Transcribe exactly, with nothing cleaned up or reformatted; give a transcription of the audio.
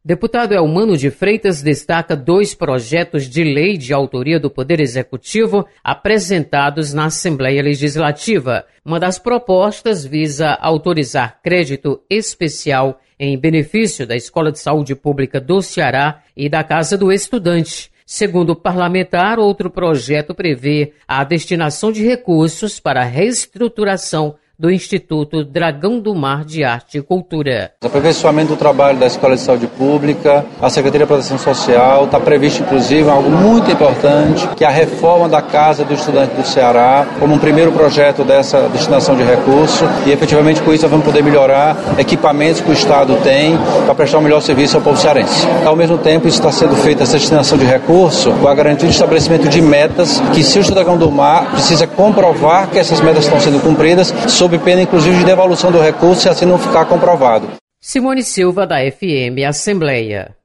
Deputado Elmano de Freitas destaca dois projetos de lei de autoria do Poder Executivo apresentados na Assembleia Legislativa. Uma das propostas visa autorizar crédito especial em benefício da Escola de Saúde Pública do Ceará e da Casa do Estudante. Segundo o parlamentar, outro projeto prevê a destinação de recursos para a reestruturação do Instituto Dragão do Mar de Arte e Cultura. O aperfeiçoamento do trabalho da Escola de Saúde Pública, a Secretaria de Proteção Social, está previsto inclusive algo muito importante, que é a reforma da Casa do Estudante do Ceará, como um primeiro projeto dessa destinação de recursos, e efetivamente com isso nós vamos poder melhorar equipamentos que o Estado tem para prestar um melhor serviço ao povo cearense. Ao mesmo tempo, isso está sendo feito, essa destinação de recursos, com a garantia de estabelecimento de metas, que se o Instituto Dragão do Mar precisa comprovar que essas metas estão sendo cumpridas, sob pena inclusive de devolução do recurso, se assim não ficar comprovado. Simone Silva, da F M Assembleia.